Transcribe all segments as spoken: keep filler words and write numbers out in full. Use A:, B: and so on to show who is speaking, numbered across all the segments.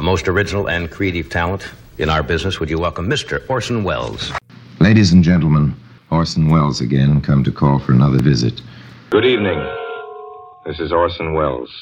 A: most original and creative talent in our business. Would you welcome Mister Orson Welles?
B: Ladies and gentlemen, Orson Welles again, come to call for another visit.
C: Good evening. This is Orson Welles.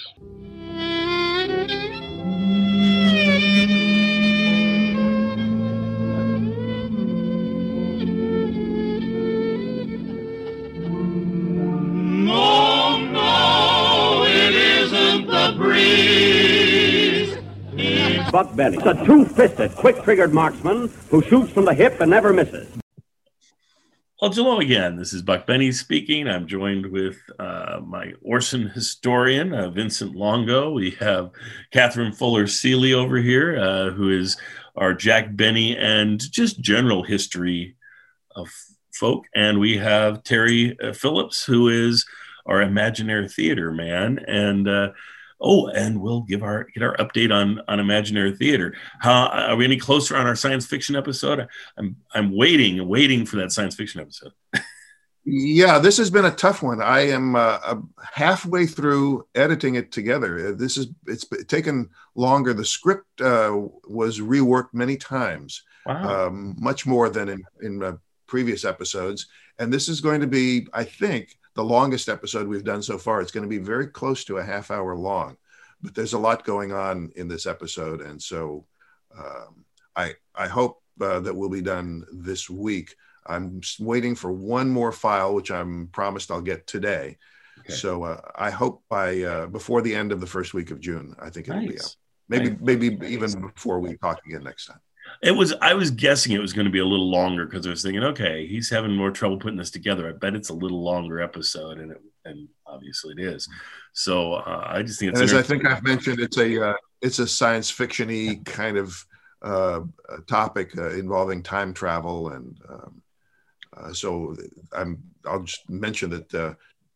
D: No, no, it isn't the breeze. It's
E: Buck Benny, a two-fisted, quick-triggered marksman who shoots from the hip and never misses.
F: Well, hello again. This is Buck Benny speaking. I'm joined with uh, my Orson historian, uh, Vincent Longo. We have Catherine Fuller-Seeley over here, uh, who is our Jack Benny and just general history of folk. And we have Terry uh, Phillips, who is our Imaginary Theater man. And uh, oh, and we'll give our get our update on on Imaginary Theater. How are we any closer on our science fiction episode? I'm I'm waiting, waiting for that science fiction episode.
G: Yeah, this has been a tough one. I am uh, halfway through editing it together. This is it's taken longer. The script uh, was reworked many times,
F: Wow.
G: um, much more than in in uh, previous episodes. And this is going to be, I think, the longest episode we've done so far. It's going to be very close to a half hour long, but there's a lot going on in this episode. And so um, I, I hope uh, that we'll be done this week. I'm waiting for one more file, which I'm promised I'll get today. Okay. So uh, I hope by uh, before the end of the first week of June, I think it'll nice. be up. Maybe, nice. maybe nice. even before we talk again next time.
F: It was, I was guessing it was going to be a little longer because I was thinking, okay, he's having more trouble putting this together. I bet it's a little longer episode, and it, and obviously it is. So uh, I just think it's.
G: And as I think I've mentioned, it's a uh, it's a science fiction-y kind of uh, topic uh, involving time travel, and um, uh, so I'm. I'll just mention that uh,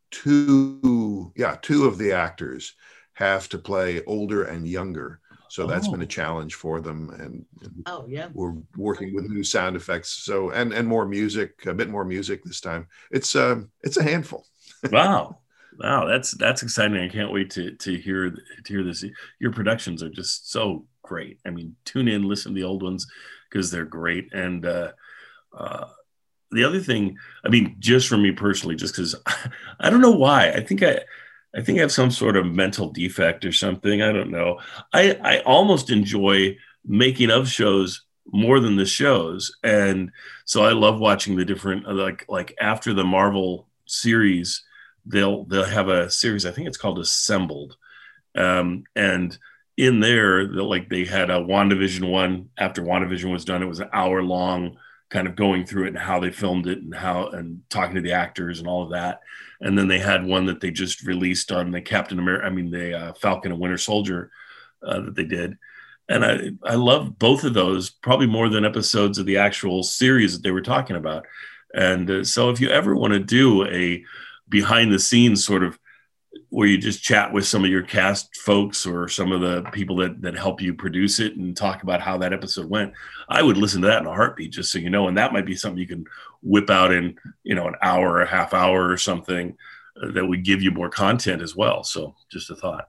G: two, yeah, two of the actors have to play older and younger. So that's oh. been a challenge for them, and, and
H: oh yeah,
G: we're working with new sound effects. So and and more music, a bit more music this time. It's uh, it's a handful.
F: Wow, wow, that's that's exciting. I can't wait to to hear to hear this. Your productions are just so great. I mean, tune in, listen to the old ones because they're great. And uh, uh, the other thing, I mean, just for me personally, just because I don't know why, I think I. I think I have some sort of mental defect or something. I don't know. I, I almost enjoy making of shows more than the shows. And so I love watching the different, like, like after the Marvel series, they'll, they'll have a series, I think it's called Assembled. Um, and in there, like they had a WandaVision one after WandaVision was done. It was an hour long, kind of going through it and how they filmed it and how, and talking to the actors and all of that. And then they had one that they just released on the Captain America, I mean, the uh, Falcon and Winter Soldier uh, that they did. And I, I love both of those, probably more than episodes of the actual series that they were talking about. And uh, so if you ever want to do a behind the scenes sort of where you just chat with some of your cast folks or some of the people that, that help you produce it and talk about how that episode went, I would listen to that in a heartbeat, just so you know. And that might be something you can whip out in, you know, an hour or a half hour or something uh, that would give you more content as well. So just a thought.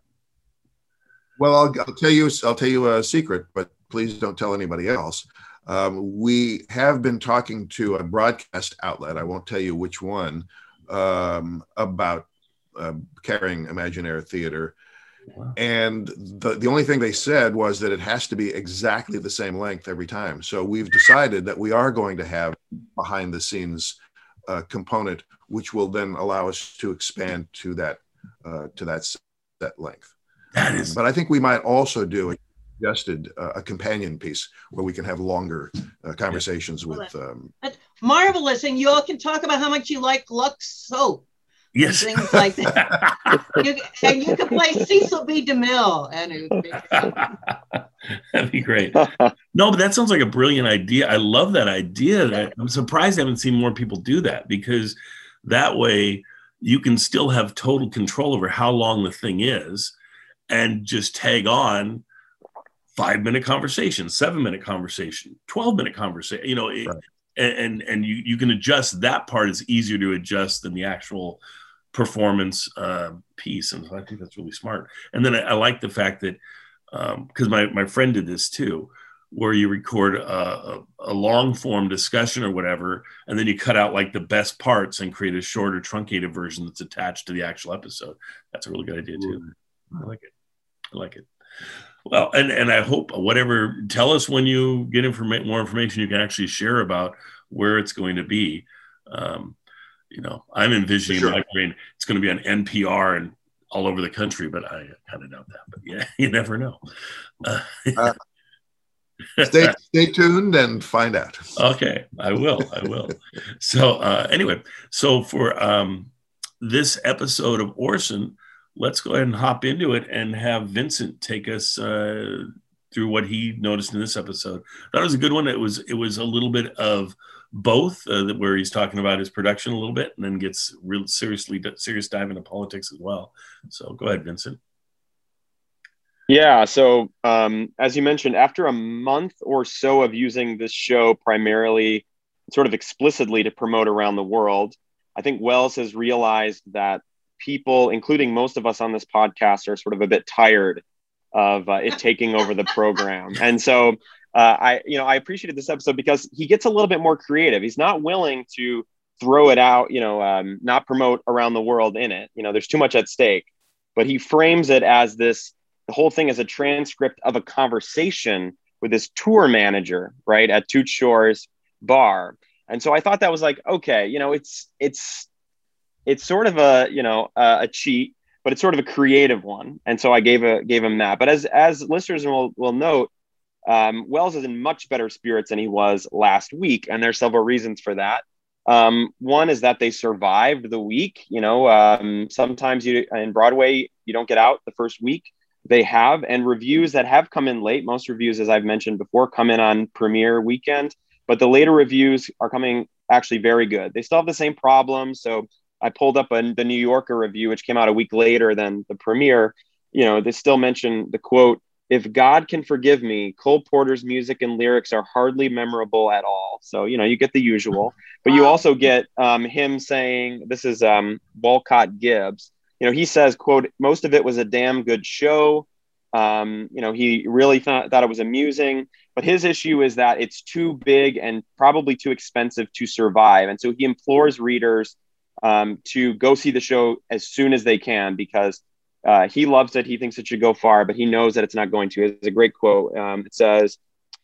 G: Well, I'll, I'll tell you, I'll tell you a secret, but please don't tell anybody else. Um, we have been talking to a broadcast outlet, I won't tell you which one, um, about Uh, carrying Imaginary Theater. Wow. And the, the only thing they said was that it has to be exactly the same length every time. So we've decided that we are going to have behind the scenes uh, component, which will then allow us to expand to that uh, to that set length.
F: That is,
G: but I think we might also do a suggested uh, a companion piece where we can have longer uh, conversations
H: well,
G: with. Um,
H: that's marvelous, and you all can talk about how much you like Lux soap.
F: Yes.
H: Things like that. you, and you could play Cecil B. DeMille. And it would be
F: That'd be great. No, but that sounds like a brilliant idea. I love that idea. That, I'm surprised I haven't seen more people do that, because that way you can still have total control over how long the thing is and just tag on five minute conversation, seven minute conversation, twelve minute conversation, you know, right. and, and, and you, you can adjust that part. Is easier to adjust than the actual performance uh, piece. And so I think that's really smart. And then I, I like the fact that because um, my, my friend did this too, where you record a, a, a long form discussion or whatever, and then you cut out like the best parts and create a shorter truncated version that's attached to the actual episode. That's a really good idea too. I like it. I like it. Well, and, and I hope whatever, tell us when you get informa- more information you can actually share about where it's going to be. Um, you know, I'm envisioning
G: Sure.
F: in my brain, it's going to be on N P R and all over the country, but I kind of doubt that. But yeah, you never know. Uh,
G: uh, stay stay tuned and find out.
F: Okay, I will. I will. So uh, anyway, so for um, this episode of Orson, let's go ahead and hop into it and have Vincent take us uh, through what he noticed in this episode. That was a good one. It was it was a little bit of both, uh, where he's talking about his production a little bit, and then gets real seriously serious dive into politics as well. So go ahead, Vincent.
I: Yeah. So um, as you mentioned, after a month or so of using this show primarily, sort of explicitly to promote around the world, I think Wells has realized that people, including most of us on this podcast, are sort of a bit tired of uh, it taking over the program. And so uh, I, you know, I appreciated this episode because he gets a little bit more creative. He's not willing to throw it out, you know, um, not promote around the world in it. You know, there's too much at stake, but he frames it as this, the whole thing as a transcript of a conversation with this tour manager, right, at Toots Shor's bar. And so I thought that was like, okay, you know, it's, it's, it's sort of a, you know, uh, a cheat, but it's sort of a creative one. And so I gave a, gave him that. But as, as listeners will, will note, um, Wells is in much better spirits than he was last week. And there's several reasons for that. Um, one is that they survived the week. You know, um, sometimes you in Broadway, you don't get out the first week. They have, and reviews that have come in late, most reviews, as I've mentioned before, come in on premiere weekend, but the later reviews are coming actually very good. They still have the same problems. So I pulled up a, the New Yorker review, which came out a week later than the premiere. You know, they still mention the quote, "If God can forgive me, Cole Porter's music and lyrics are hardly memorable at all." So, you know, you get the usual, but you also get um, him saying, this is um, Walcott Gibbs. You know, he says, quote, "Most of it was a damn good show." Um, you know, he really thought, thought it was amusing, but his issue is that it's too big and probably too expensive to survive. And so he implores readers um, to go see the show as soon as they can, because uh, he loves it. He thinks it should go far, but he knows that it's not going to. It's a great quote. Um, it says,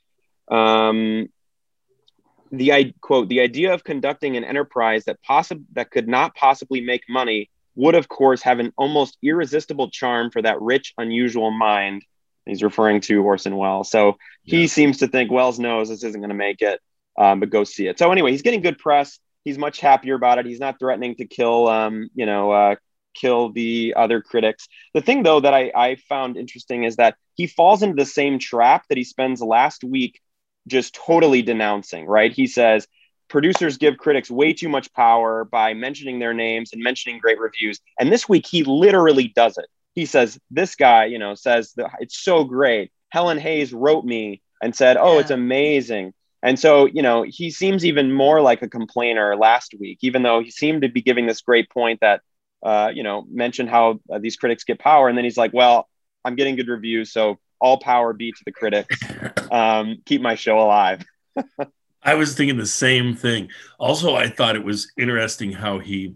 I: um, the I quote, "The idea of conducting an enterprise that possi- that could not possibly make money would, of course, have an almost irresistible charm for that rich, unusual mind." He's referring to Orson Welles. So he yeah. seems to think Wells knows this isn't going to make it, um, but go see it. So anyway, he's getting good press. He's much happier about it. He's not threatening to kill, um, you know, uh, kill the other critics. The thing, though, that I, I found interesting is that he falls into the same trap that he spends last week just totally denouncing, right? He says, producers give critics way too much power by mentioning their names and mentioning great reviews. And this week, he literally does it. He says, this guy, you know, says that it's so great. Helen Hayes wrote me and said, oh, yeah. It's amazing. And so, you know, he seems even more like a complainer last week, even though he seemed to be giving this great point that, uh, you know, mentioned how uh, these critics get power. And then he's like, well, I'm getting good reviews, so all power be to the critics. Um, keep my show alive.
F: I was thinking the same thing. Also, I thought it was interesting how he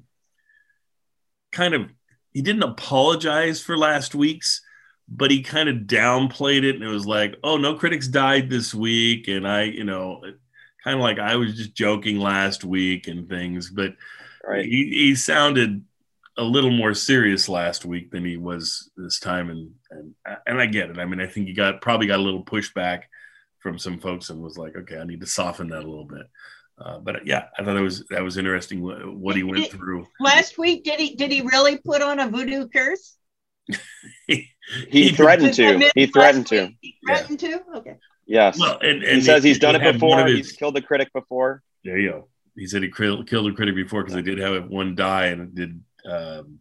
F: kind of, he didn't apologize for last week's, but he kind of downplayed it. And it was like, oh, no critics died this week. And I, you know, kind of like I was just joking last week and things, but right. he, he sounded a little more serious last week than he was this time. And, and, and I get it. I mean, I think he got, probably got a little pushback from some folks and was like, okay, I need to soften that a little bit. Uh, but yeah, I thought it was, that was interesting what, what he went
H: did,
F: through.
H: Last week, did he, did he really put on a voodoo curse?
I: he, he threatened to, he threatened to.
H: He threatened yeah. to? Okay.
I: Yes.
F: Well, and, and
I: he says
F: he,
I: he's done
F: he
I: it before.
F: His,
I: he's killed a critic before.
F: There you go. He said he killed, killed a critic before because they did have one die and it did, um,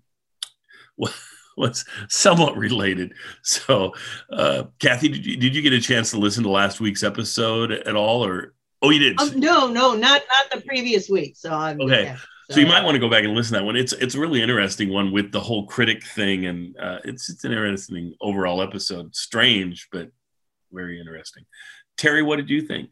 F: was somewhat related. So, uh, Kathy, did you, did you get a chance to listen to last week's episode at all, or oh, you did?
H: Um, no, no, not not the previous week. So I'm
F: okay.
H: Yeah,
F: So you might want to go back and listen to that one. It's it's a really interesting one with the whole critic thing, and uh, it's it's an interesting overall episode. Strange, but very interesting. Terry, what did you think?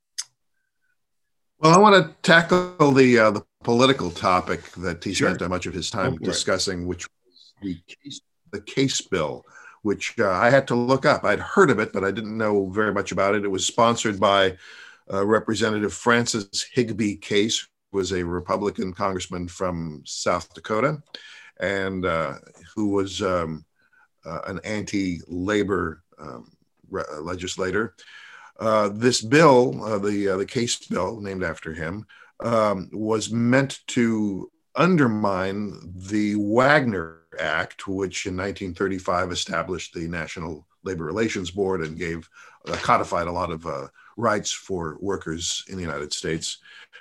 G: Well, I want to tackle the uh, the political topic that he
F: Sure.
G: spent much of his time
F: Go for it.
G: discussing, which was the case, the case bill, which uh, I had to look up. I'd heard of it, but I didn't know very much about it. It was sponsored by uh, Representative Francis Higbee Case, who was a Republican congressman from South Dakota, and uh, who was um, uh, an anti-labor um, re- legislator. Uh, this bill, uh, the uh, the case bill, named after him, um, was meant to undermine the Wagner Act, which in nineteen thirty-five established the National Labor Relations Board and gave uh, codified a lot of uh, rights for workers in the United States.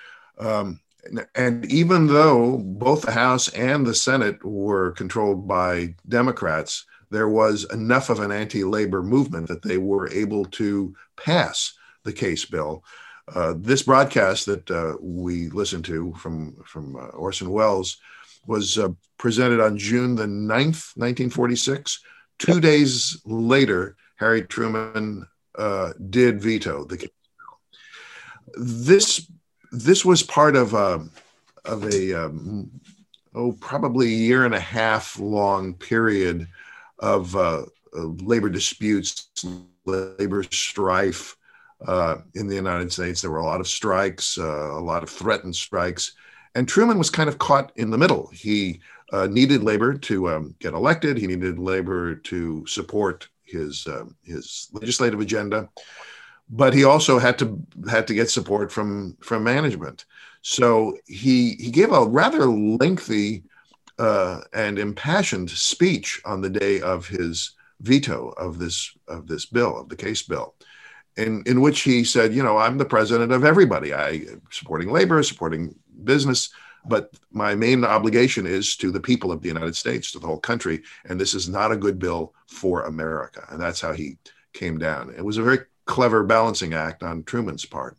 G: Um, and, and even though both the House and the Senate were controlled by Democrats, there was enough of an anti-labor movement that they were able to pass the case bill. Uh, this broadcast that uh, we listened to from, from uh, Orson Welles was uh, presented on June the ninth, nineteen forty-six. Two yep. days later, Harry Truman uh, did veto the case bill. This, this was part of a, of a um, oh, probably a year and a half long period of uh, labor disputes, labor strife uh, in the United States. There were a lot of strikes, uh, a lot of threatened strikes. And Truman was kind of caught in the middle. He uh, needed labor to um, get elected. He needed labor to support his, uh, his legislative agenda. But he also had to had to get support from, from management. So he, he gave a rather lengthy Uh, and impassioned speech on the day of his veto of this of this bill, of the case bill, in, in which he said, you know, I'm the president of everybody. I supporting labor, supporting business, but my main obligation is to the people of the United States, to the whole country, and this is not a good bill for America. And that's how he came down. It was a very clever balancing act on Truman's part.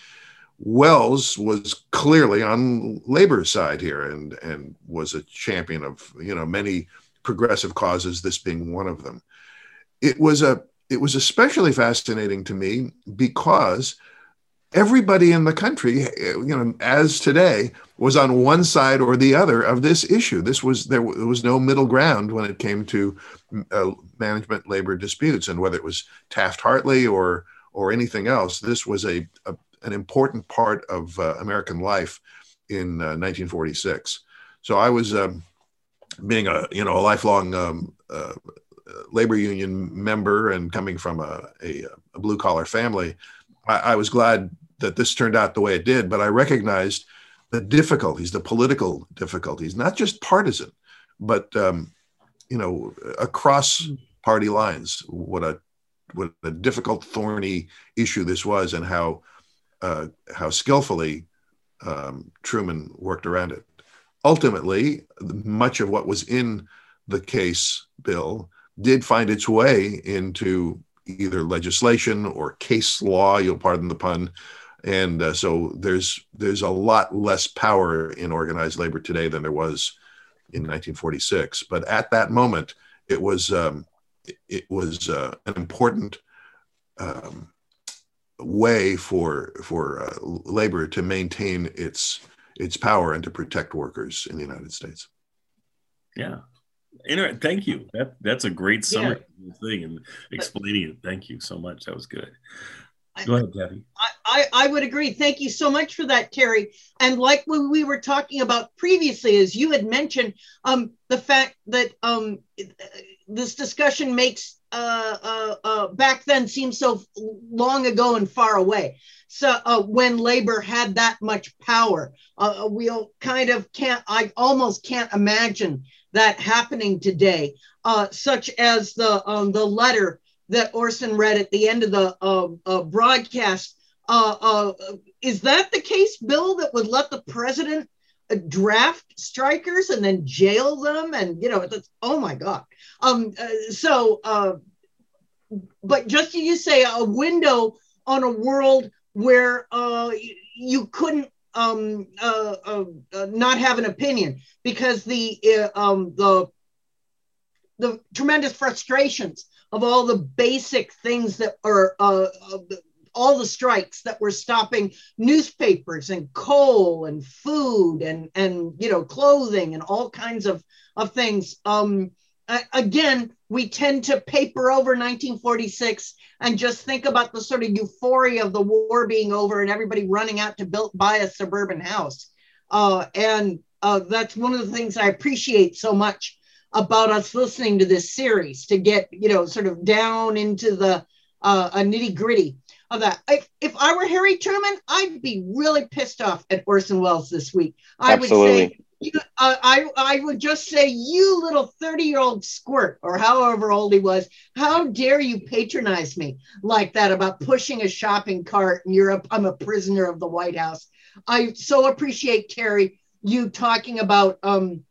G: Welles was clearly on labor's side here and, and was a champion of, you know, many progressive causes, this being one of them. It was a it was especially fascinating to me because everybody in the country, you know, as today, was on one side or the other of this issue. This was there, there was no middle ground when it came to uh, management labor disputes, and whether it was Taft-Hartley or or anything else, this was a, a an important part of uh, American life in uh, nineteen forty-six. So I was, um, being a you know a lifelong um, uh, labor union member and coming from a, a, a blue collar family, I, I was glad that this turned out the way it did. But I recognized the difficulties, the political difficulties, not just partisan, but um, you know across party lines. What a what a difficult, thorny issue this was, and how. Uh, how skillfully um, Truman worked around it. Ultimately, much of what was in the case bill did find its way into either legislation or case law, you'll pardon the pun. And uh, so there's there's a lot less power in organized labor today than there was in nineteen forty-six. But at that moment, it was um, it was uh, an important um, way for for uh, labor to maintain its its power and to protect workers in the United States.
F: Yeah, Inter- thank you. That that's a great summary yeah. of the thing and explaining it. Thank you so much. That was good. Go ahead, Kathy.
H: I, I, I would agree. Thank you so much for that, Terry. And like when we were talking about previously, as you had mentioned, um, the fact that um, this discussion makes uh, uh, uh, back then seem so long ago and far away. So uh, when labor had that much power, uh, we'll kind of can't, I almost can't imagine that happening today, uh, such as the um, the letter that Orson read at the end of the uh, uh, broadcast. Uh, uh, is that the case, Bill, that would let the president uh, draft strikers and then jail them? And, you know, it's, oh my God. Um, uh, so, uh, but just as you say, a window on a world where uh, you couldn't um, uh, uh, uh, not have an opinion because the uh, um, the the tremendous frustrations of all the basic things that are uh, uh, all the strikes that were stopping newspapers and coal and food and and you know clothing and all kinds of of things. Um, again, we tend to paper over nineteen forty-six and just think about the sort of euphoria of the war being over and everybody running out to build buy a suburban house. Uh, and uh, that's one of the things I appreciate so much about us listening to this series, to get you know sort of down into the uh, nitty gritty of that. If, if I were Harry Truman, I'd be really pissed off at Orson Welles this week. I
I: Absolutely.
H: would say, you know, uh, I, I would just say, you little thirty-year-old squirt, or however old he was, how dare you patronize me like that about pushing a shopping cart and you're a, I'm a prisoner of the White House. I so appreciate, Terry, you talking about um,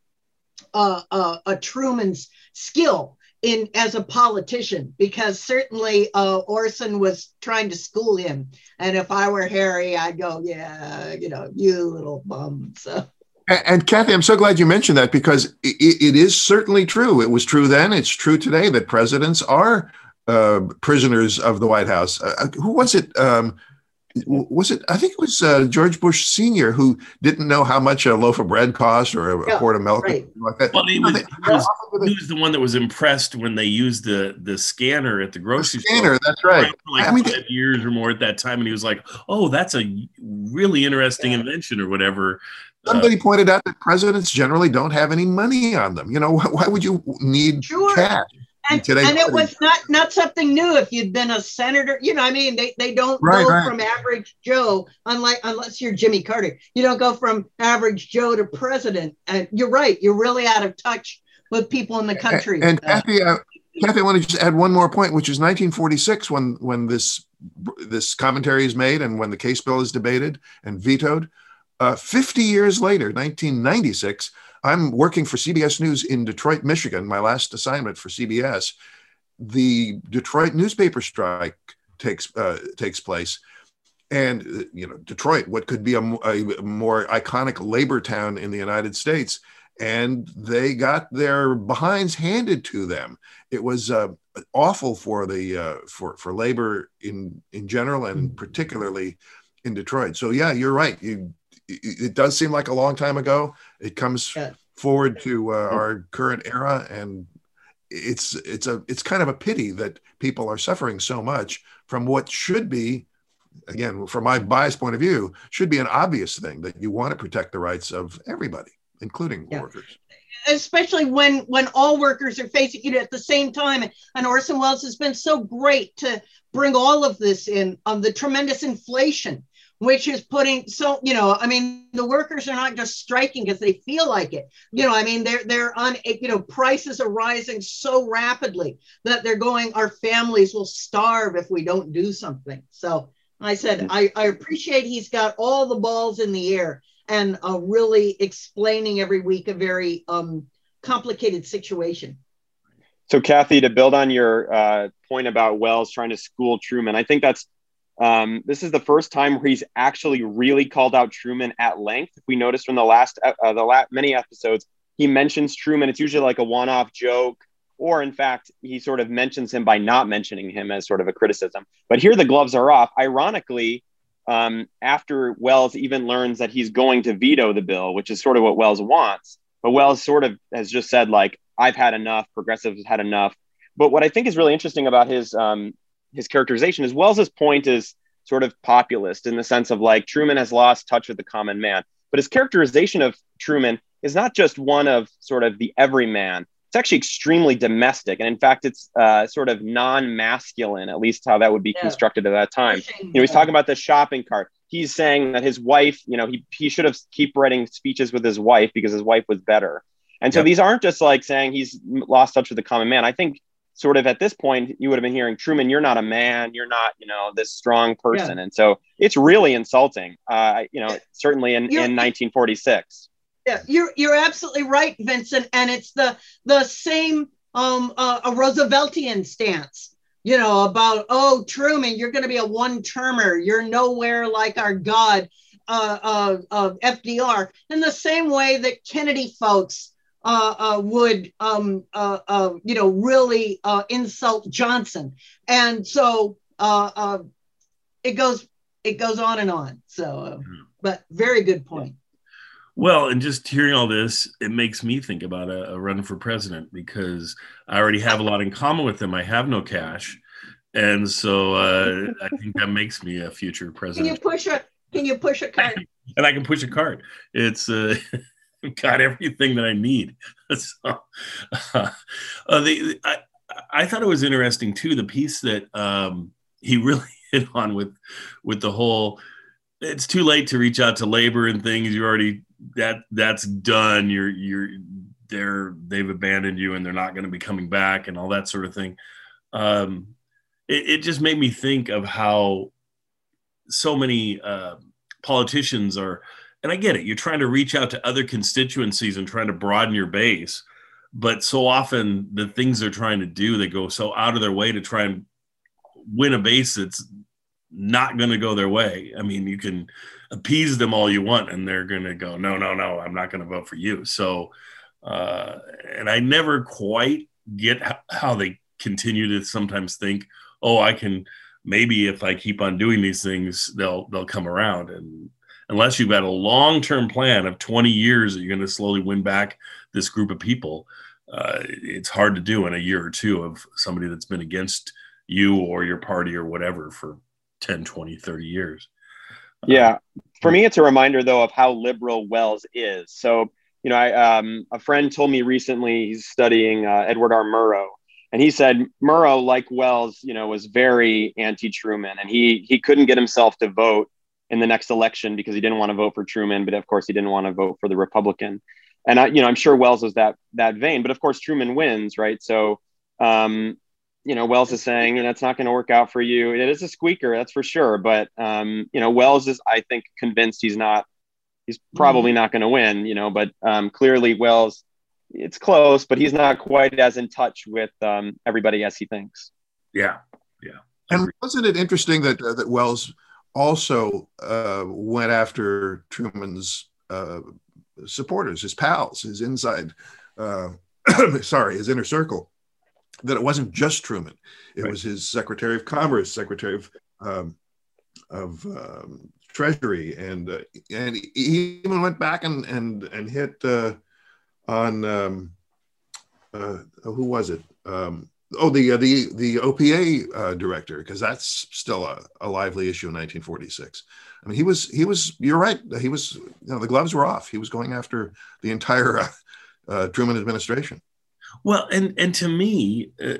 H: uh, uh, a Truman's skill in as a politician, because certainly uh, Orson was trying to school him. And if I were Harry, I'd go, yeah, you know, you little bum. So.
G: And, and Kathy, I'm so glad you mentioned that, because it, it is certainly true. It was true then. It's true today that presidents are uh, prisoners of the White House. Uh, who was it? Um, was it? I think it was uh, George Bush Senior who didn't know how much a loaf of bread cost or a, yeah, a quart of milk,
H: right.
G: like that.
F: Well, he was, he, was, he was the one that was impressed when they used the the scanner at the grocery
G: the scanner,
F: store.
G: That's right.
F: For like
G: I mean,
F: five years or more at that time, and he was like, "Oh, that's a really interesting yeah. invention," or whatever.
G: Somebody uh, pointed out that presidents generally don't have any money on them. You know, why, why would you need
H: sure.
G: cash?
H: And, and it was not, not something new. If you'd been a senator, you know, I mean, they, they don't
G: right,
H: go
G: right.
H: from average Joe, unlike unless you're Jimmy Carter. You don't go from average Joe to president. And you're right. You're really out of touch with people in the country.
G: And, and Kathy, uh, Kathy, I want to just add one more point, which is nineteen forty-six, when when this this commentary is made and when the case bill is debated and vetoed. Uh, fifty years later, nineteen ninety-six, I'm working for C B S News in Detroit, Michigan, my last assignment for C B S. The Detroit newspaper strike takes uh, takes place. And, uh, you know, Detroit, what could be a, a more iconic labor town in the United States, and they got their behinds handed to them. It was uh, awful for the uh, for for labor in in general, and particularly in Detroit. So, yeah, you're right. You, it does seem like a long time ago. It comes yeah. forward to uh, our current era, and it's it's a it's kind of a pity that people are suffering so much from what should be, again, from my biased point of view, should be an obvious thing, that you want to protect the rights of everybody, including yeah. workers.
H: Especially when when all workers are facing it at the same time. And Orson Welles has been so great to bring all of this in, on um, the tremendous inflation, which is putting, so, you know, I mean, the workers are not just striking because they feel like it. You know, I mean, they're, they're on, you know, prices are rising so rapidly that they're going, our families will starve if we don't do something. So I said, I, I appreciate he's got all the balls in the air and uh, really explaining every week a very um, complicated situation.
I: So Kathy, to build on your uh, point about Welles trying to school Truman, I think that's, Um, this is the first time where he's actually really called out Truman at length. If we noticed from the last, uh, the last many episodes, he mentions Truman. It's usually like a one-off joke, or in fact, he sort of mentions him by not mentioning him as sort of a criticism. But here the gloves are off. Ironically, um, after Welles even learns that he's going to veto the bill, which is sort of what Welles wants, but Welles sort of has just said, like, I've had enough, progressives had enough. But what I think is really interesting about his um, his characterization is Welles's point is sort of populist in the sense of, like, Truman has lost touch with the common man, but his characterization of Truman is not just one of sort of the everyman. It's actually extremely domestic. And in fact, it's uh, sort of non-masculine, at least how that would be yeah. constructed at that time. You know, he's talking about the shopping cart. He's saying that his wife, you know, he, he should have keep writing speeches with his wife because his wife was better. And so yep. these aren't just like saying he's lost touch with the common man. I think sort of at this point, you would have been hearing, Truman, you're not a man, you're not, you know, this strong person. Yeah. And so it's really insulting, uh, you know, certainly in, in nineteen forty-six.
H: Yeah, you're you're absolutely right, Vincent. And it's the the same um, uh, a Rooseveltian stance, you know, about, oh, Truman, you're going to be a one-termer. You're nowhere like our God. uh, uh, uh, F D R in the same way that Kennedy folks uh, uh, would, um, uh, uh, you know, really uh, insult Johnson. And so uh, uh, it goes it goes on and on. So, uh, but very good point.
F: Well, and just hearing all this, it makes me think about a, a run for president, because I already have a lot in common with them. I have no cash. And so uh, I think that makes me a future president.
H: Can you push a, can you push a card?
F: And I can push a card. It's uh, got everything that I need. So, uh, uh, the, I, I thought it was interesting too, the piece that um, he really hit on with, with the whole, it's too late to reach out to labor and things. You already, that that's done. You're, you're, they're, they've abandoned you and they're not going to be coming back and all that sort of thing. Um, it, it just made me think of how so many uh, politicians are, and I get it, you're trying to reach out to other constituencies and trying to broaden your base, but so often the things they're trying to do, they go so out of their way to try and win a base that's not going to go their way. I mean, you can appease them all you want and they're going to go, no, no, no, I'm not going to vote for you. So, uh, and I never quite get how, how they continue to sometimes think, oh, I can, maybe if I keep on doing these things, they'll, they'll come around. And unless you've got a long-term plan of twenty years that you're going to slowly win back this group of people, uh, it's hard to do in a year or two of somebody that's been against you or your party or whatever for ten, twenty, thirty years.
I: Yeah. For me, it's a reminder, though, of how liberal Wells is. So, you know, I, um, a friend told me recently he's studying uh, Edward R. Murrow, and he said Murrow, like Wells, you know, was very anti-Truman, and he he couldn't get himself to vote in the next election because he didn't want to vote for Truman, but of course he didn't want to vote for the Republican. And I, you know, I'm sure Wells was that that vein, but of course Truman wins, right? So, um, you know, Wells is saying, you know, it's not going to work out for you. It is a squeaker, that's for sure. But, um, you know, Wells is, I think, convinced he's not, he's probably not going to win, you know, but um, clearly Wells, it's close, but he's not quite as in touch with um, everybody as he thinks.
F: Yeah. Yeah.
G: And wasn't it interesting that, uh, that Wells also uh, went after Truman's uh, supporters, his pals, his inside, uh, sorry, his inner circle? That it wasn't just Truman; it right. was his Secretary of Commerce, Secretary of um, of um, Treasury, and uh, and he even went back and and and hit uh, on um, uh, who was it? Um, oh, the uh, the the O P A uh, director, because that's still a, a lively issue in nineteen forty-six. I mean, he was he was. You're right. He was. You know, the gloves were off. He was going after the entire uh, uh, Truman administration.
F: Well, and and to me, uh,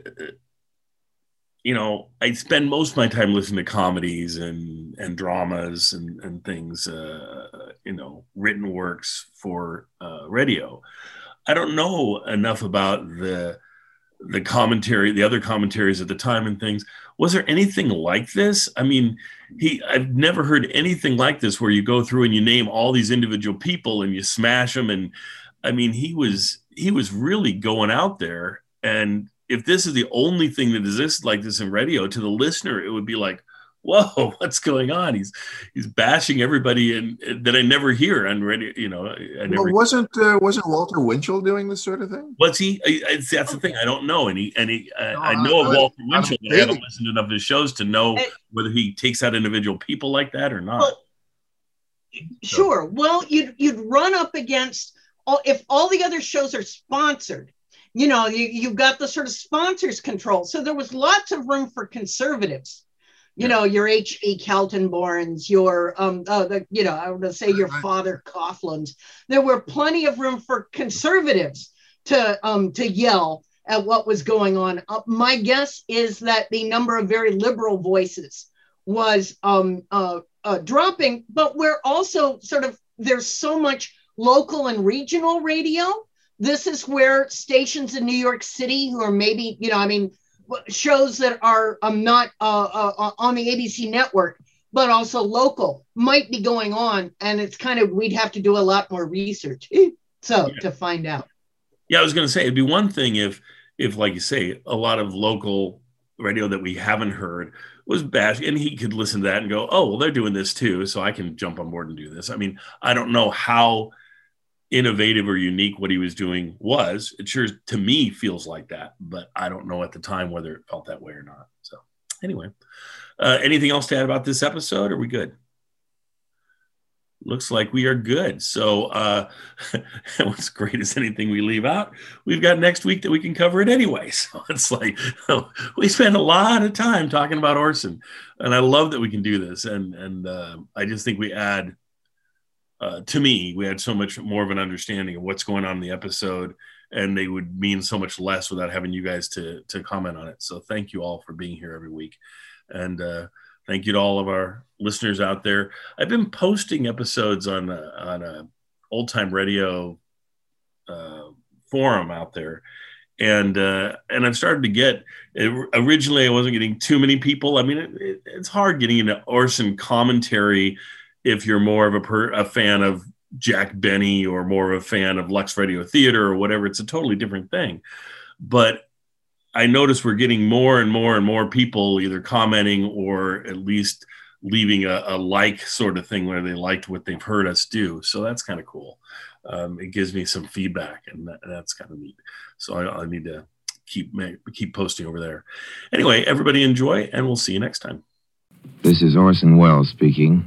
F: you know, I spend most of my time listening to comedies and and dramas and and things, uh, you know, written works for uh, radio. I don't know enough about the the commentary, the other commentaries at the time and things. Was there anything like this? I mean, he I've never heard anything like this where you go through and you name all these individual people and you smash them. And I mean, he was he was really going out there. And if this is the only thing that exists like this in radio, to the listener, it would be like, whoa, what's going on? He's he's bashing everybody in, that I never hear on radio. You know, I never.
G: Well, wasn't uh, wasn't Walter Winchell doing this sort of thing?
F: Was he? I, I, that's the thing. I don't know. And he and he. Uh, no, I know I, of Walter I, Winchell, but I haven't listened to enough of his shows to know it, whether he takes out individual people like that or not.
H: Well, sure. So. Well, you'd you'd run up against. If all the other shows are sponsored, you know, you, you've got the sort of sponsors control. So there was lots of room for conservatives, you yeah. know, your H V Kaltenborns, your, um, uh, the, you know, I would say your Father Coughlin's. There were plenty of room for conservatives to, um, to yell at what was going on. Uh, my guess is that the number of very liberal voices was um, uh, uh, dropping, but we're also sort of, there's so much local and regional radio. This is where stations in New York City who are maybe, you know, I mean, shows that are um, not uh, uh, on the A B C network, but also local might be going on. And it's kind of, we'd have to do a lot more research. So yeah. to find out.
F: Yeah, I was going to say, it'd be one thing if, if like you say, a lot of local radio that we haven't heard was bad. And he could listen to that and go, oh, well, they're doing this too, so I can jump on board and do this. I mean, I don't know how innovative or unique what he was doing was. It sure, to me, feels like that, but I don't know at the time whether it felt that way or not. So anyway, uh, anything else to add about this episode? Are we good? Looks like we are good. So uh, what's great is anything we leave out, we've got next week that we can cover it anyway. So it's like, we spend a lot of time talking about Orson, and I love that we can do this. And, and uh, I just think we add, uh, to me, we had so much more of an understanding of what's going on in the episode, and they would mean so much less without having you guys to, to comment on it. So thank you all for being here every week. And, uh, thank you to all of our listeners out there. I've been posting episodes on a, on a old time radio uh, forum out there, and uh, and I've started to get. It, originally, I wasn't getting too many people. I mean, it, it, it's hard getting into Orson commentary if you're more of a, per, a fan of Jack Benny or more of a fan of Lux Radio Theater or whatever. It's a totally different thing, but I notice we're getting more and more and more people either commenting or at least leaving a, a like sort of thing where they liked what they've heard us do. So that's kind of cool. Um, it gives me some feedback, and that, that's kind of neat. So I, I need to keep keep posting over there. Anyway, everybody enjoy, and we'll see you next time.
B: This is Orson Welles speaking.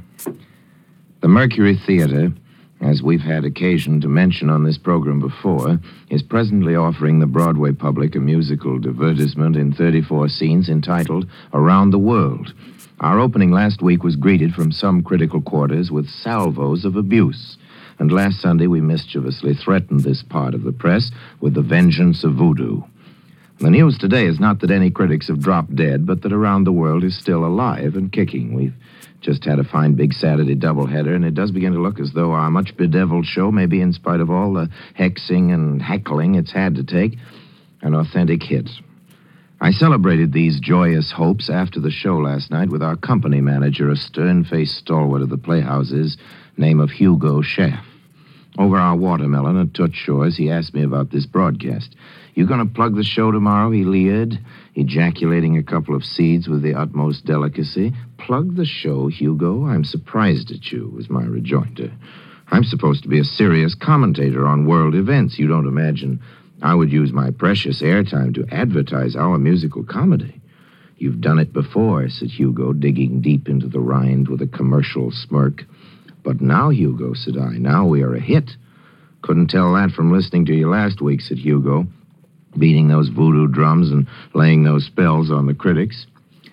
B: The Mercury Theater, as we've had occasion to mention on this program before, is presently offering the Broadway public a musical divertisement in thirty-four scenes entitled Around the World. Our opening last week was greeted from some critical quarters with salvos of abuse, and last Sunday we mischievously threatened this part of the press with the vengeance of voodoo. The news today is not that any critics have dropped dead, but that Around the World is still alive and kicking. We've just had a fine big Saturday doubleheader, and it does begin to look as though our much bedeviled show may be, in spite of all the hexing and heckling it's had to take, an authentic hit. I celebrated these joyous hopes after the show last night with our company manager, a stern-faced stalwart of the Playhouses, name of Hugo Schaff. Over our watermelon at Toots Shores, he asked me about this broadcast. You going to plug the show tomorrow, he leered, ejaculating a couple of seeds with the utmost delicacy. Plug the show, Hugo? I'm surprised at you, was my rejoinder. I'm supposed to be a serious commentator on world events. You don't imagine I would use my precious airtime to advertise our musical comedy. You've done it before, said Hugo, digging deep into the rind with a commercial smirk. But now, Hugo, said I, now we are a hit. Couldn't tell that from listening to you last week, said Hugo, beating those voodoo drums and laying those spells on the critics.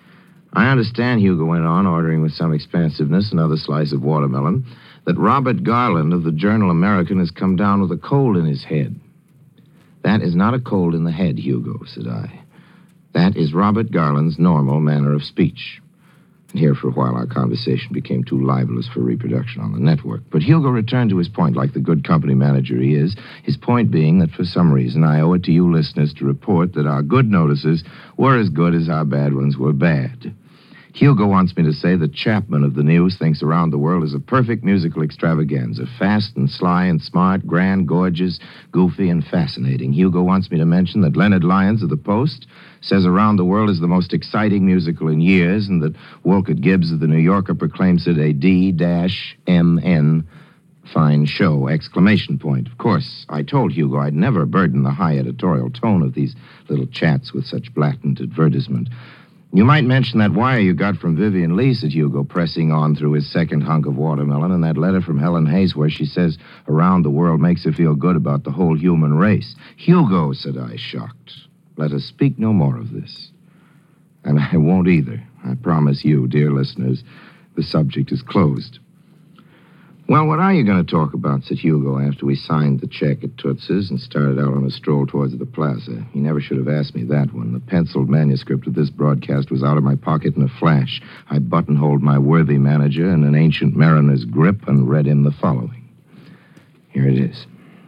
B: I understand, Hugo went on, ordering with some expansiveness another slice of watermelon, that Robert Garland of the Journal American has come down with a cold in his head. That is not a cold in the head, Hugo, said I. That is Robert Garland's normal manner of speech. And here for a while our conversation became too libelous for reproduction on the network. But Hugo returned to his point like the good company manager he is, his point being that for some reason I owe it to you listeners to report that our good notices were as good as our bad ones were bad. Hugo wants me to say that Chapman of the News thinks Around the World is a perfect musical extravaganza, fast and sly and smart, grand, gorgeous, goofy, and fascinating. Hugo wants me to mention that Leonard Lyons of the Post says Around the World is the most exciting musical in years, and that Wolcott Gibbs of the New Yorker proclaims it a D M N fine show, exclamation point. Of course, I told Hugo I'd never burden the high editorial tone of these little chats with such blatant advertisement. You might mention that wire you got from Vivian Lee, said Hugo, pressing on through his second hunk of watermelon, and that letter from Helen Hayes where she says Around the World makes her feel good about the whole human race. Hugo, said I, shocked. Let us speak no more of this. And I won't either. I promise you, dear listeners, the subject is closed. Well, what are you going to talk about, said Hugo after we signed the check at Toots's and started out on a stroll towards the plaza. He never should have asked me that one. The penciled manuscript of this broadcast was out of my pocket in a flash. I buttonholed my worthy manager in an ancient mariner's grip and read him the following. Here it is.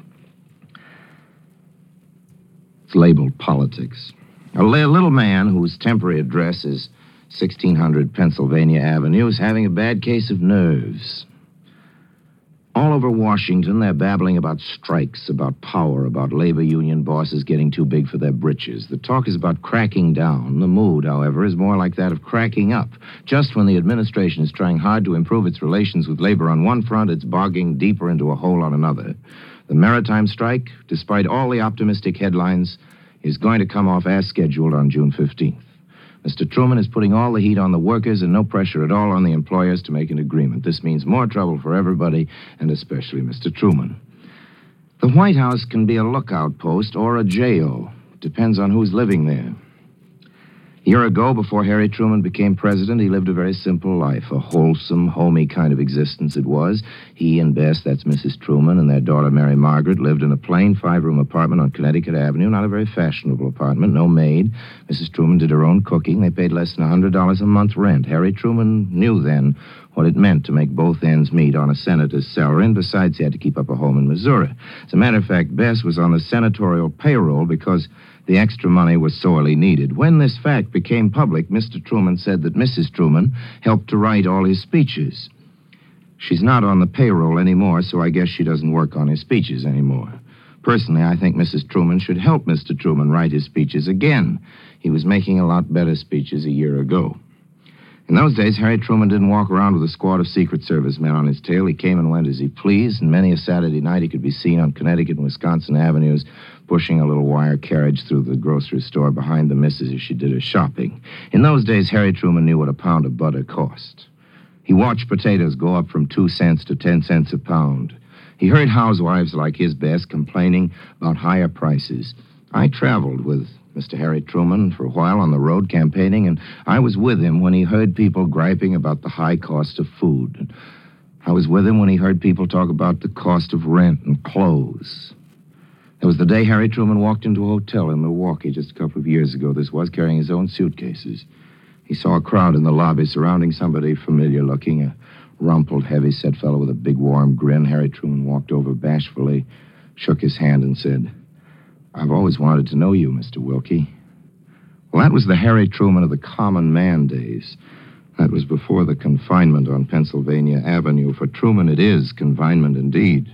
B: It's labeled Politics. A little man whose temporary address is sixteen hundred Pennsylvania Avenue is having a bad case of nerves. All over Washington, they're babbling about strikes, about power, about labor union bosses getting too big for their britches. The talk is about cracking down. The mood, however, is more like that of cracking up. Just when the administration is trying hard to improve its relations with labor on one front, it's bogging deeper into a hole on another. The maritime strike, despite all the optimistic headlines, is going to come off as scheduled on June fifteenth. Mister Truman is putting all the heat on the workers and no pressure at all on the employers to make an agreement. This means more trouble for everybody, and especially Mister Truman. The White House can be a lookout post or a jail. Depends on who's living there. A year ago, before Harry Truman became president, he lived a very simple life, a wholesome, homey kind of existence it was. He and Bess, that's Missus Truman, and their daughter Mary Margaret, lived in a plain five-room apartment on Connecticut Avenue, not a very fashionable apartment, no maid. Missus Truman did her own cooking. They paid less than one hundred dollars a month rent. Harry Truman knew then what it meant to make both ends meet on a senator's salary, and besides, he had to keep up a home in Missouri. As a matter of fact, Bess was on the senatorial payroll because the extra money was sorely needed. When this fact became public, Mister Truman said that Missus Truman helped to write all his speeches. She's not on the payroll anymore, so I guess she doesn't work on his speeches anymore. Personally, I think Missus Truman should help Mister Truman write his speeches again. He was making a lot better speeches a year ago. In those days, Harry Truman didn't walk around with a squad of Secret Service men on his tail. He came and went as he pleased, and many a Saturday night he could be seen on Connecticut and Wisconsin avenues pushing a little wire carriage through the grocery store behind the missus as she did her shopping. In those days, Harry Truman knew what a pound of butter cost. He watched potatoes go up from two cents to ten cents a pound. He heard housewives like his Bess complaining about higher prices. I traveled with Mister Harry Truman for a while on the road campaigning, and I was with him when he heard people griping about the high cost of food. I was with him when he heard people talk about the cost of rent and clothes. It was the day Harry Truman walked into a hotel in Milwaukee just a couple of years ago, this was, carrying his own suitcases. He saw a crowd in the lobby surrounding somebody familiar-looking, a rumpled, heavy-set fellow with a big, warm grin. Harry Truman walked over bashfully, shook his hand, and said, "I've always wanted to know you, Mister Wilkie." Well, that was the Harry Truman of the common man days. That was before the confinement on Pennsylvania Avenue. For Truman, it is confinement indeed.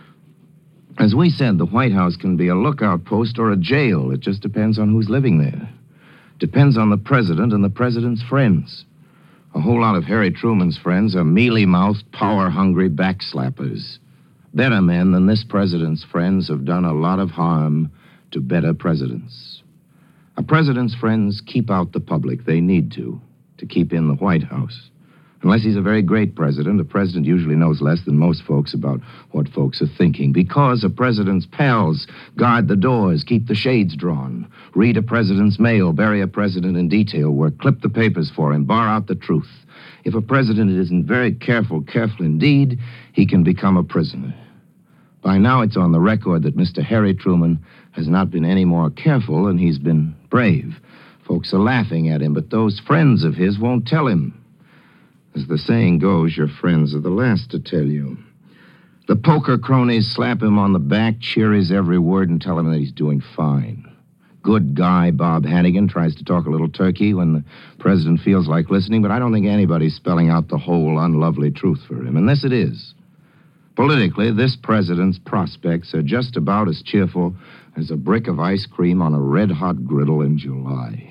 B: As we said, the White House can be a lookout post or a jail. It just depends on who's living there. Depends on the president and the president's friends. A whole lot of Harry Truman's friends are mealy-mouthed, power-hungry backslappers. Better men than this president's friends have done a lot of harm to better presidents. A president's friends keep out the public. They need to, to keep in the White House. Unless he's a very great president, a president usually knows less than most folks about what folks are thinking, because a president's pals guard the doors, keep the shades drawn, read a president's mail, bury a president in detail work, clip the papers for him, bar out the truth. If a president isn't very careful, careful indeed, he can become a prisoner. By now, it's on the record that Mister Harry Truman has not been any more careful, and he's been brave. Folks are laughing at him, but those friends of his won't tell him. As the saying goes, your friends are the last to tell you. The poker cronies slap him on the back, cheer his every word, and tell him that he's doing fine. Good guy Bob Hannigan tries to talk a little turkey when the president feels like listening, but I don't think anybody's spelling out the whole unlovely truth for him, and this it is. Politically, this president's prospects are just about as cheerful as a brick of ice cream on a red-hot griddle in July.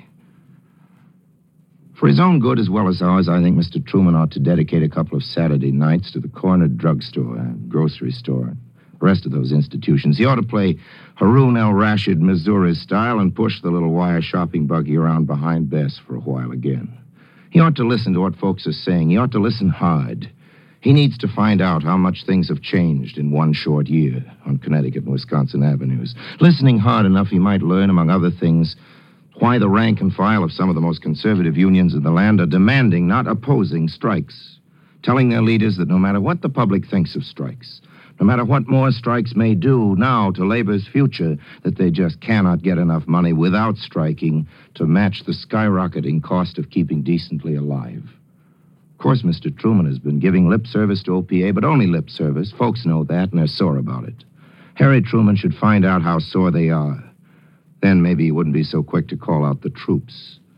B: For his own good as well as ours, I think Mister Truman ought to dedicate a couple of Saturday nights to the corner drugstore and grocery store and the rest of those institutions. He ought to play Haroun el-Rashid, Missouri style, and push the little wire shopping buggy around behind Bess for a while again. He ought to listen to what folks are saying. He ought to listen hard. He needs to find out how much things have changed in one short year on Connecticut and Wisconsin avenues. Listening hard enough, he might learn, among other things, why the rank and file of some of the most conservative unions in the land are demanding, not opposing, strikes. Telling their leaders that no matter what the public thinks of strikes, no matter what more strikes may do now to labor's future, that they just cannot get enough money without striking to match the skyrocketing cost of keeping decently alive. Of course, Mister Truman has been giving lip service to O P A, but only lip service. Folks know that, and they're sore about it. Harry Truman should find out how sore they are. Then maybe he wouldn't be so quick to call out the troops.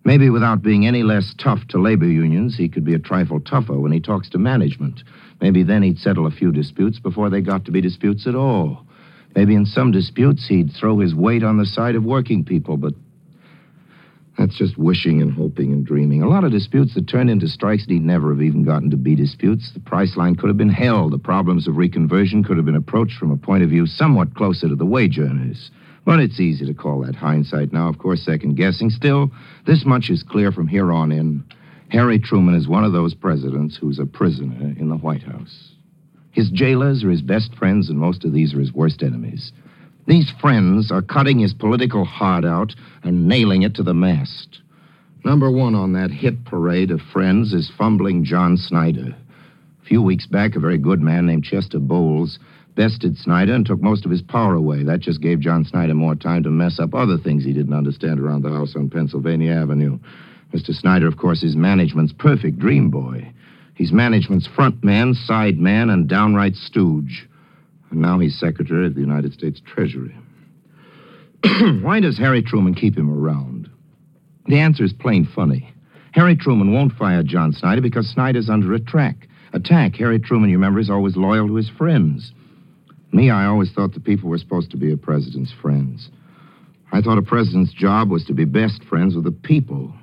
B: Maybe without being any less tough to labor unions, he could be a trifle tougher when he talks to management. Maybe then he'd settle a few disputes before they got to be disputes at all. Maybe in some disputes he'd throw his weight on the side of working people, but that's just wishing and hoping and dreaming. A lot of disputes that turned into strikes, and he'd never have even gotten to be disputes. The price line could have been held. The problems of reconversion could have been approached from a point of view somewhat closer to the wage earners. But it's easy to call that hindsight now, of course, second-guessing. Still, this much is clear from here on in. Harry Truman is one of those presidents who's a prisoner in the White House. His jailers are his best friends, and most of these are his worst enemies. These friends are cutting his political heart out and nailing it to the mast. Number one on that hit parade of friends is fumbling John Snyder. A few weeks back, a very good man named Chester Bowles bested Snyder and took most of his power away. That just gave John Snyder more time to mess up other things he didn't understand around the house on Pennsylvania Avenue. Mister Snyder, of course, is management's perfect dream boy. He's management's front man, side man, and downright stooge. And now he's Secretary of the United States Treasury. Why does Harry Truman keep him around? The answer is plain funny. Harry Truman won't fire John Snyder because Snyder's under attack. Attack. Harry Truman, you remember, is always loyal to his friends. Me, I always thought the people were supposed to be a president's friends. I thought a president's job was to be best friends with the people.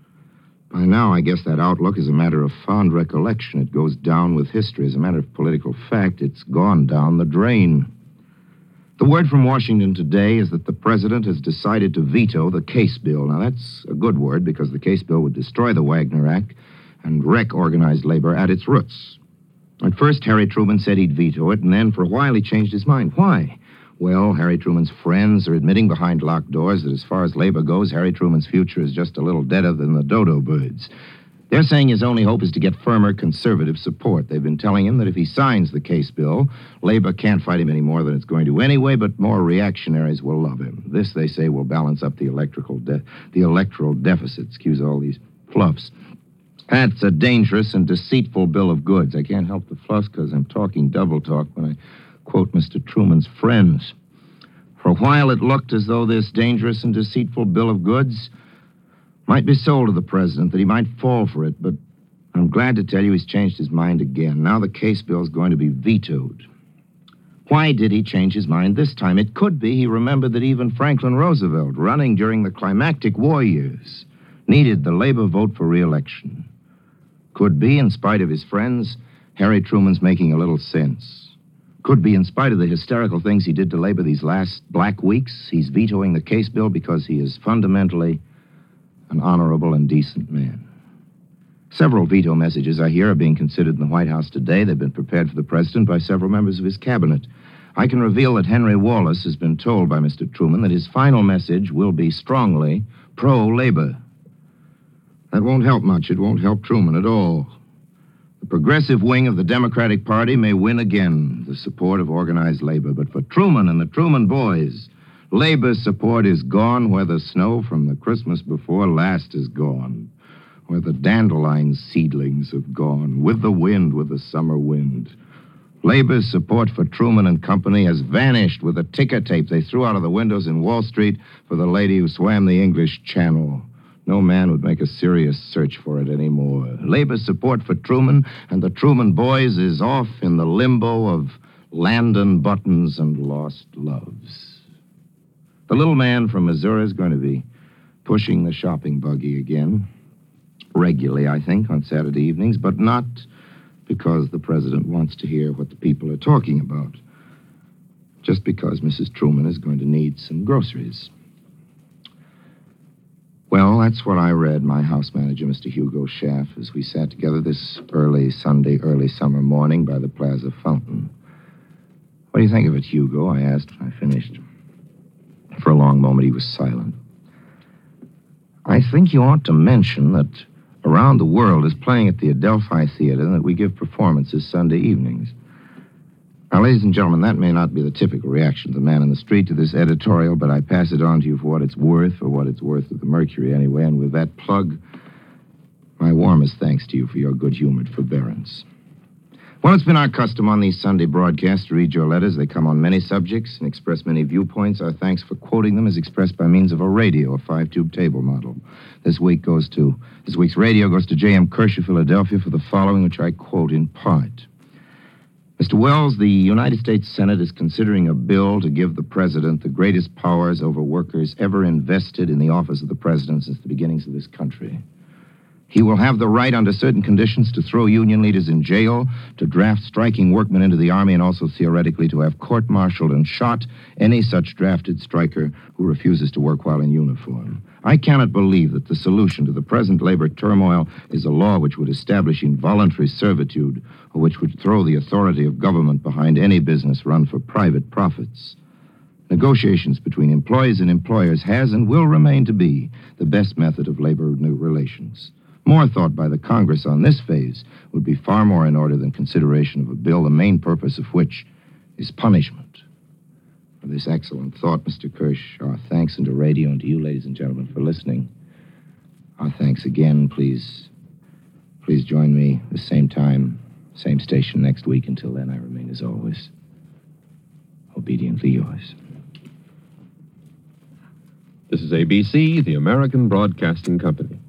B: By now, I guess that outlook is a matter of fond recollection. It goes down with history. As a matter of political fact, it's gone down the drain. The word from Washington today is that the president has decided to veto the Case Bill. Now, that's a good word because the Case Bill would destroy the Wagner Act and wreck organized labor at its roots. At first, Harry Truman said he'd veto it, and then for a while he changed his mind. Why? Well, Harry Truman's friends are admitting behind locked doors that as far as labor goes, Harry Truman's future is just a little deader than the dodo birds. They're saying his only hope is to get firmer conservative support. They've been telling him that if he signs the Case Bill, labor can't fight him any more than it's going to anyway, but more reactionaries will love him. This, they say, will balance up the electrical de- the electoral deficit. Excuse all these fluffs. That's a dangerous and deceitful bill of goods. I can't help the fluffs because I'm talking double talk when I quote Mister Truman's friends. For a while, it looked as though this dangerous and deceitful bill of goods might be sold to the president, that he might fall for it, but I'm glad to tell you he's changed his mind again. Now the Case Bill is going to be vetoed. Why did he change his mind this time? It could be he remembered that even Franklin Roosevelt, running during the climactic war years, needed the labor vote for re-election. Could be, in spite of his friends, Harry Truman's making a little sense. Could be, in spite of the hysterical things he did to labor these last black weeks, he's vetoing the Case Bill because he is fundamentally an honorable and decent man. Several veto messages, I hear, are being considered in the White House today. They've been prepared for the president by several members of his cabinet. I can reveal that Henry Wallace has been told by Mister Truman that his final message will be strongly pro-labor. That won't help much. It won't help Truman at all. The progressive wing of the Democratic Party may win again the support of organized labor. But for Truman and the Truman boys, labor's support is gone where the snow from the Christmas before last is gone, where the dandelion seedlings have gone, with the wind, with the summer wind. Labor's support for Truman and Company has vanished with the ticker tape they threw out of the windows in Wall Street for the lady who swam the English Channel. No man would make a serious search for it anymore. Labor's support for Truman and the Truman boys is off in the limbo of Landon Buttons and lost loves. The little man from Missouri is going to be pushing the shopping buggy again. Regularly, I think, on Saturday evenings, but not because the president wants to hear what the people are talking about. Just because Missus Truman is going to need some groceries. Well, that's what I read my house manager, Mister Hugo Schaff, as we sat together this early Sunday, early summer morning by the Plaza Fountain. What do you think of it, Hugo? I asked when I finished. For a long moment, he was silent. I think you ought to mention that Around the World is playing at the Adelphi Theater and that we give performances Sunday evenings. Now, ladies and gentlemen, that may not be the typical reaction of the man in the street to this editorial, but I pass it on to you for what it's worth, for what it's worth of the Mercury anyway, and with that plug, my warmest thanks to you for your good-humored forbearance. Well, it's been our custom on these Sunday broadcasts to read your letters. They come on many subjects and express many viewpoints. Our thanks for quoting them is expressed by means of a radio, a five-tube table model. This week goes to, this week's radio goes to J M Kirsch of Philadelphia for the following, which I quote in part. Mister Wells, the United States Senate is considering a bill to give the president the greatest powers over workers ever invested in the office of the president since the beginnings of this country. He will have the right, under certain conditions, to throw union leaders in jail, to draft striking workmen into the army, and also theoretically to have court-martialed and shot any such drafted striker who refuses to work while in uniform. I cannot believe that the solution to the present labor turmoil is a law which would establish involuntary servitude, or which would throw the authority of government behind any business run for private profits. Negotiations between employees and employers has and will remain to be the best method of labor relations. More thought by the Congress on this phase would be far more in order than consideration of a bill, the main purpose of which is punishment. For this excellent thought, Mister Kirsch, our thanks, and to radio and to you, ladies and gentlemen, for listening. Our thanks again. Please, please join me the same time, same station next week. Until then, I remain, as always, obediently yours.
J: This is A B C, the American Broadcasting Company.